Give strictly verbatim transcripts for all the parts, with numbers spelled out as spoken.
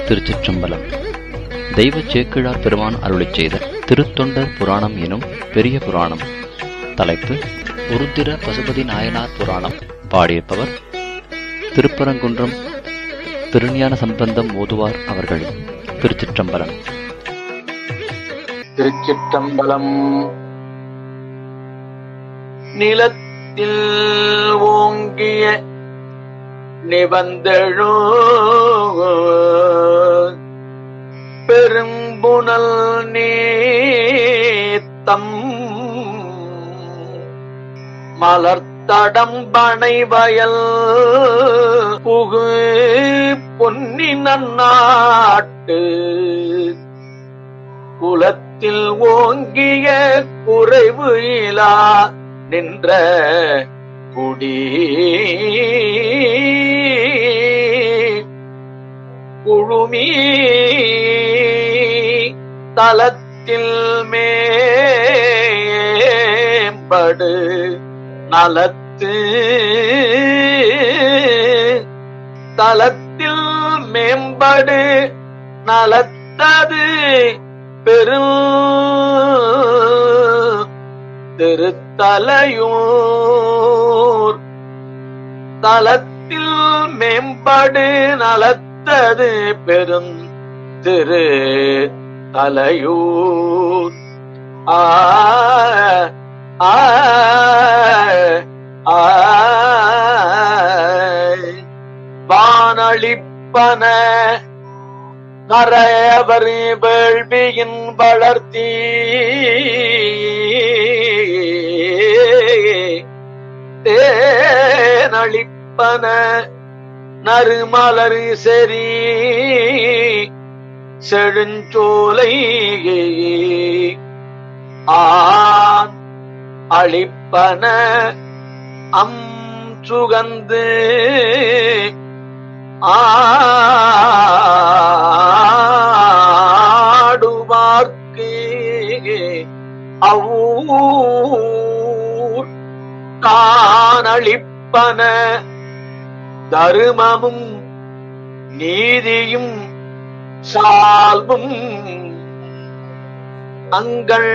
திருச்சிற்றம்பலம். தெய்வ சேக்கிழார் பெருமான் அருளிச் செய்த திருத்தொண்டர் புராணம் எனும் பெரிய புராணம். தலைப்பு உருத்திர பசுபதி நாயனார் புராணம். பாடியிருப்பவர் திருப்பரங்குன்றம் திருஞான சம்பந்தம் ஓதுவார் அவர்கள். திருச்சிற்றம்பலம். திருச்சிற்றம்பலம். நிலத்தில் ஓங்கிய நிபந்தழு பெரும்புனல் நீத்தம் மலர்த்தடம்பனை வயல் புகு பொன்னி நன்னாட்டு குலத்தில் ஓங்கிய குறைவு இலா நின்ற குடி குழுமி தலத்தில் மேம்படு நலத்து தலத்தில் மேம்படு நலத்தது பெரும் திருத்தலையூர் தலத்தில் மேம்படு நலத்தது பெரும் திரு தலையூர். ஆ ஆ வானளிப்பன நரவர் வேள்வியின் வளர்த்தி தேனளிப்பன நறுமலர் செறி செழுஞ்சோலை ஆன் அளிப்பன அம் சுகந்து ஆடுவார்க்கு அவ்வூர் காணளிப்பன தருமமும் நீதியும் சால்வும் அங்கள்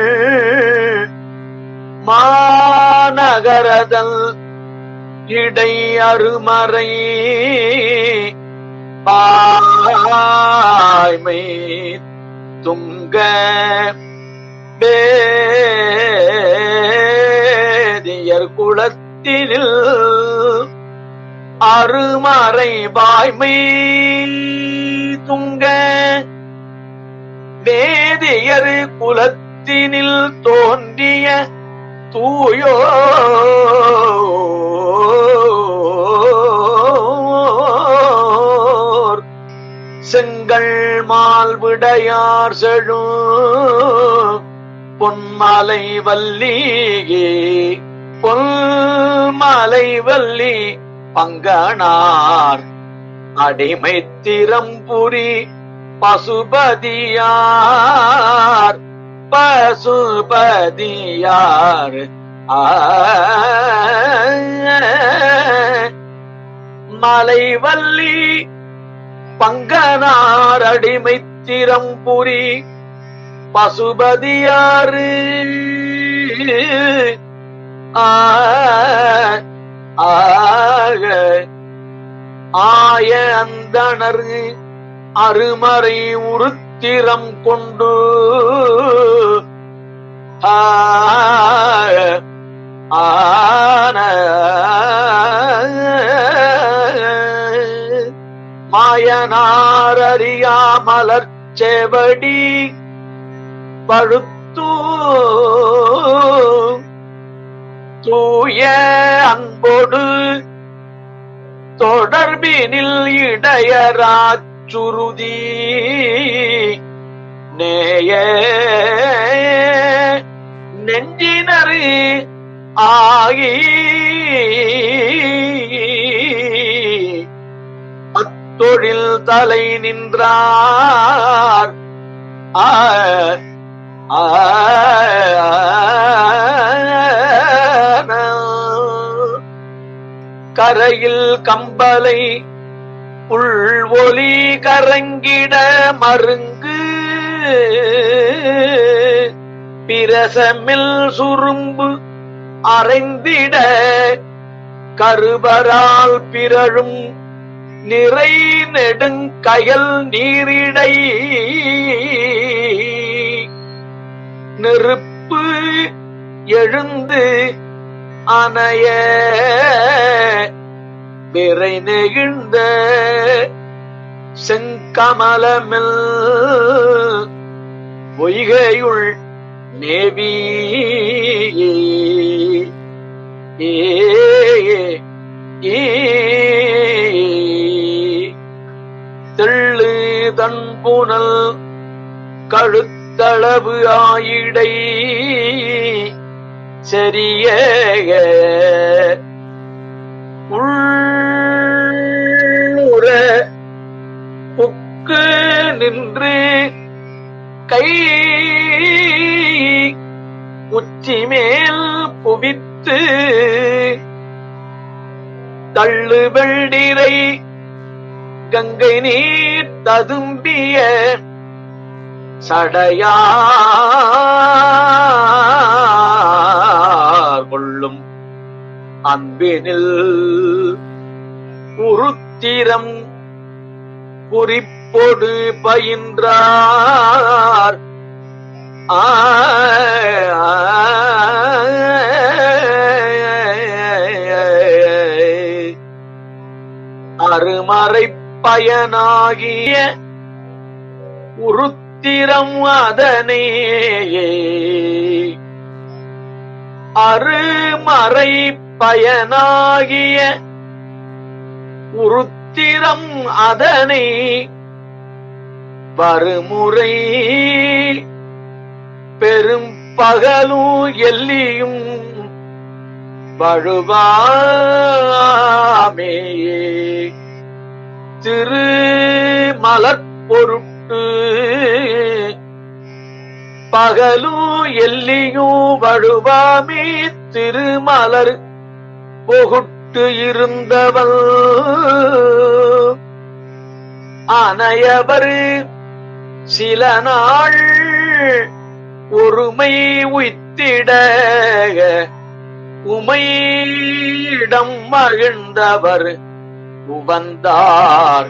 மாநகரதல் இடை அருமறை பாய்மை துங்க வேதியர் குலத்தினில் அருமறை வாய்மை துங்க வேதியர் குலத்தினில் தோன்றிய தூயோர் செங்கல் மால்விடையார் செழு பொன்மலை வல்லி பொன்மலை வல்லி பங்கனார் அடிமை திறம்புரி பசுபதியார் பசுபதியார் மலைவல்லி பங்கனார் அடிமை திறம்புரி பசுபதியாறு ஆக ஆய அந்தணர் அருமறை உருத்திரம் கொண்டு ஆன மாயனார் அறியாமலர் செவடி பழுத்தூ தூய அன்போடு தொடர்பினில் இடையராச் சுருதி நேய நெஞ்சினரு ஆகி அத்தொழில் தலை நின்றார். ஆ கரையில் கம்பலை உள் ஒலி கரங்கிட மருங்கு பிரசமில் சுரும்பு அறைந்திட கருபரால் பிறழும் நிறை நெடுங்கயல் நீரிடை நெருப்பு எழுந்து அணைய விரை நெகிழ்ந்த செங்கமலமில் பொய்கையுள் நேவி ஏ தெள்ளு தன்புனல் கழுத்தளவு ஆயிடை சரிய உள்ளுற புக்கு நின்று கை உச்சி மேல் புவித்து தள்ளு வெள்ளிரை கங்கை நீர் ததும்பிய சடையார் கொள்ளும் அன்பினில் உருத்திரம் குறிப்பொடு பயின்றார் அருமறை பயனாகிய உருத்திரம் அதனேயே அருமறை பயனாகிய உருத்திரம் அதனை வருமுறை பெரும் பகலும் எல்லியும் வழுவாமேயே திரு மலர்பொருட்டு பகலும் எல்லியும் வழுவாமே திருமலர் பொகுட்டு இருந்தவள் அனையவர் சில நாள் ஒருமை உய்த்திட உமையிடம் மகிழ்ந்தவர் உவந்தார்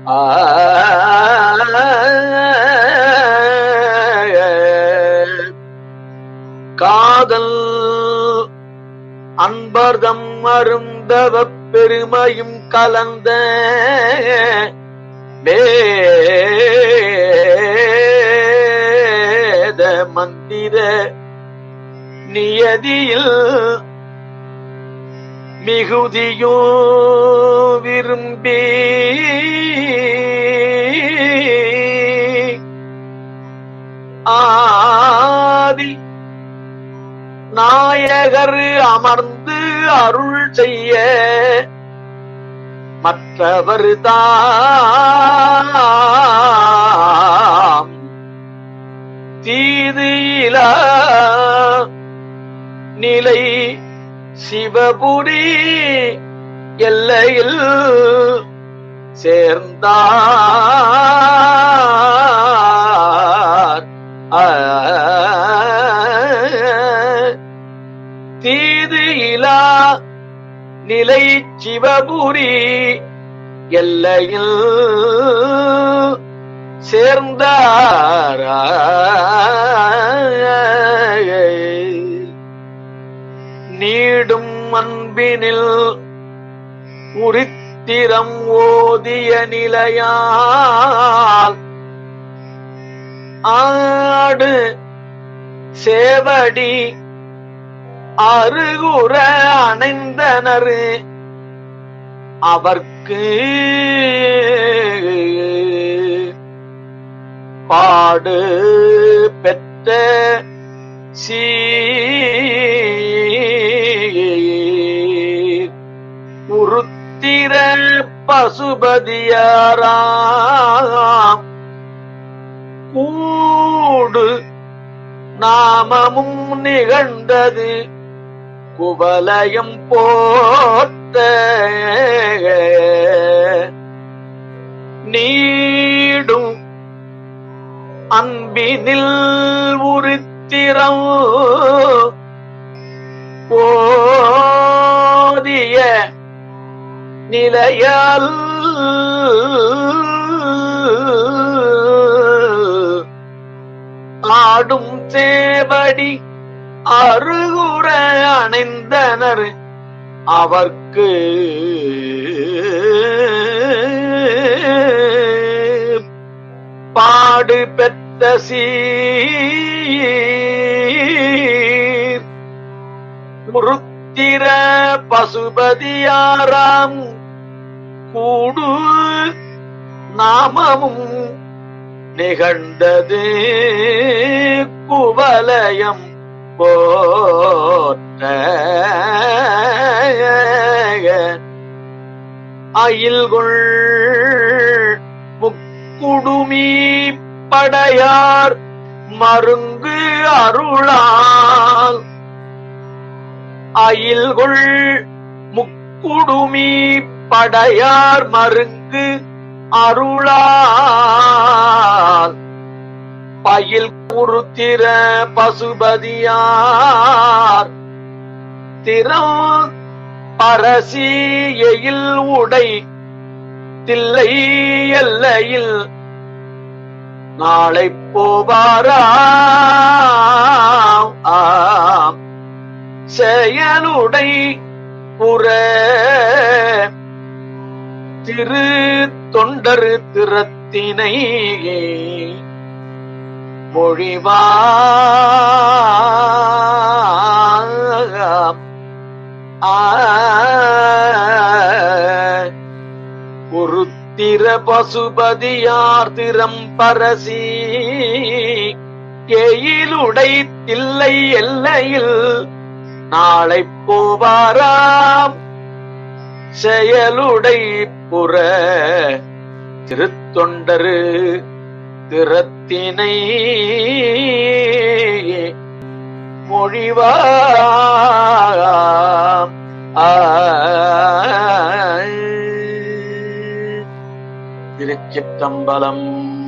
காதல் அன்பர்தம் அருந்தவ பெருமையும் கலந்த வேத மந்திர நியதியில் மிகுதியோ விரும்பி ஆதி நாயகர் அமர்ந்து அருள் செய்ய மற்றவர் தாம் தீது இலா நிலை சிவபுரி எல்லையில் சேர்ந்தார் தீது இலா நிலை சிவபுரி எல்லையில் சேர்ந்தார் நீடும் அன்பினில் உரித்திரம் ஓதிய நிலையால் ஆடு சேவடி அருகுற அணைந்தனர் அவர்க்கு பாடு பெற்ற சீர் உருத்திர பசுபதியாராம் கூடு நாமமும் நிகழ்ந்தது குவலயம் போத்த நீடும் அன்பினில் உருத்திரம் ஓதிய நிலையால் ஆடும் சேவடி அருகுற அணைந்தனர் அவர்க்கு பாடு பெற்ற சீர் முருத்திர பசுபதியாராம் கூடு நாமமும் நிகழ்ந்தது குவலயம் போற்ற அயில்கொள் முக்குடுமி படையார் மருங்கு அருளால் அயில்கொள் முக்குடுமி படையார் மருங்கு அருளால் பயில் குருத்திர பசுபதியார் திறம் பரசியில் உடை தில்லை எல்லையில் நாளை போவாராம் ஆம் செயலுடை புற திரு தொண்டரு திறத்தினை மொழிவாம் உருத்திர பசுபதியார் திறம் பரசி எயிலுடை தில்லை எல்லையில் நாளை போவாராம் செயலுடை புற திருத்தொண்டரு திறத்தினை மொழிவாம் திருச்சிற்றம்பலம்.